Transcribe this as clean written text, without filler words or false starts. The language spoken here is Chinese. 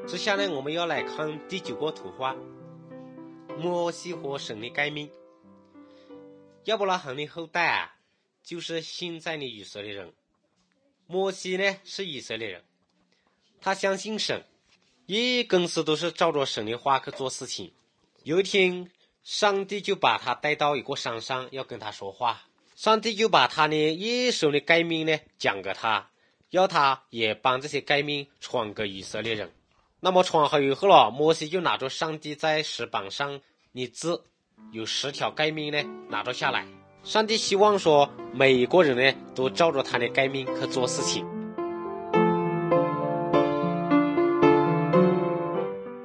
接下来我们要来看第9个图画，摩西和神的诫命。亚伯拉罕的后代就是现在的以色列人。摩西呢是以色列人，他相信神，一公司都是照着神的话去做事情。有一天，上帝就把他带到一个山上，要跟他说话。上帝就把他的一手的诫命呢讲给他，要他也帮这些诫命传给以色列人。那么传好以后了，摩西就拿着上帝在石板上的字，有10条诫命呢拿着下来。上帝希望说每一个人呢都照着他的诫命去做事情。